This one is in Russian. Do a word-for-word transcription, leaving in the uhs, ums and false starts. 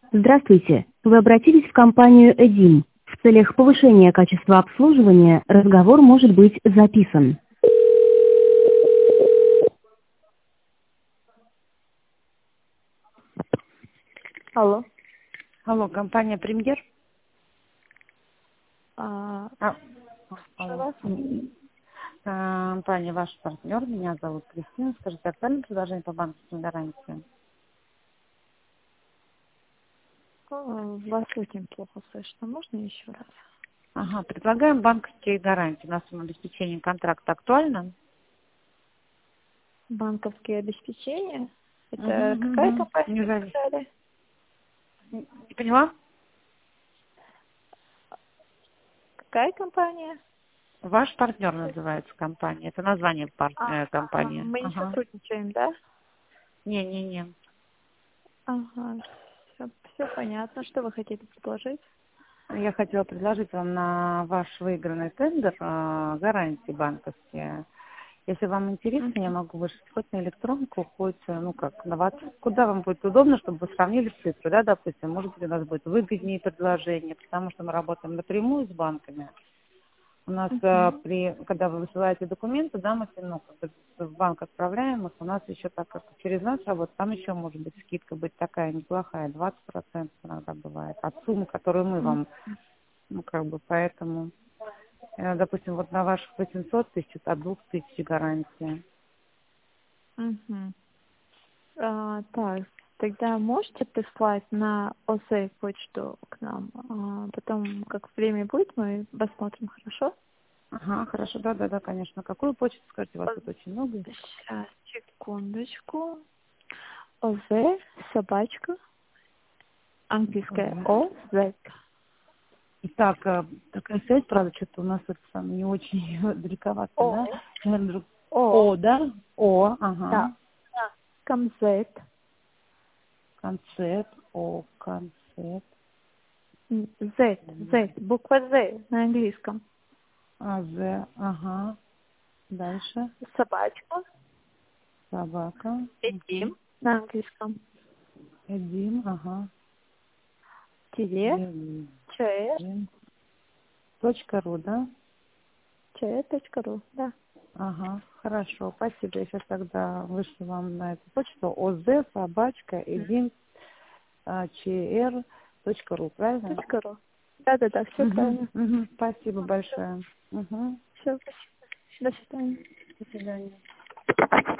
Здравствуйте. Вы обратились в компанию «Эдим». В целях повышения качества обслуживания разговор может быть записан. Алло. Алло, компания «Премьер». А, А, слушаю алло. вас. М, а, Компания «Ваш партнер». Меня зовут Кристина. Скажите, актуальное предложение по банковским гарантиям? А, Вас очень плохо слышно. Можно еще раз? Ага, предлагаем банковские гарантии. У нас обеспечение контракта актуально? Банковские обеспечения? Угу, Это какая угу. компания, Не вы зависит. сказали? Не поняла? Какая компания? «Ваш партнер» называется компания. Это название пар- А, э, ага, компании. мы не Ага. сотрудничаем, да? Не-не-не. Ага, все, все понятно. Что вы хотите предложить? Я хотела предложить вам на ваш выигранный тендер а, гарантии банковские. Если вам интересно, я могу вышлать хоть на электронку, хоть, э, ну как, на WhatsApp. Куда вам будет удобно, чтобы вы сравнили цифры, да, допустим, может быть, у нас будет выгоднее предложение, потому что мы работаем напрямую с банками. У нас, э, Угу. при, когда вы высылаете документы, да, мы, ну, как бы в банк отправляем их, у нас еще так как через нас работает, там еще может быть скидка быть такая неплохая, двадцать процентов иногда бывает, от суммы, которую мы вам, ну, как бы, поэтому... Э, Допустим, вот на ваших восемьсот тысяч от двух тысяч гарантия. Угу. А, так, тогда можете прислать на ОС почту к нам. А, потом, как время будет, мы посмотрим, хорошо? Ага, хорошо, да, да, да, конечно. Какую почту, скажите, у вас тут очень много? Сейчас, секундочку. ОЗ, собачка, английская Ага. О, Z. Итак, э, такая связь, правда, что-то у нас это там не очень далековато, О, да? Я, наверное, вдруг- О, О, да? О, да. ага. Ком Z, Концепт, О, концепт. М, Z, Z, буква Z на английском. А, З, ага. Дальше. Собачка, Собака. Угу. Эдим на английском. Эдим, ага. Тире, Эдим. ЧР, Точка ру, да? ЧР.ру, да. Ага, хорошо, спасибо. Я сейчас тогда вышлю вам на эту почту оз собачка один чр точка ру, правильно? Точка ру. Да-да-да, все Угу, правильно. угу, спасибо большое. Угу, Все, до свидания. до свидания.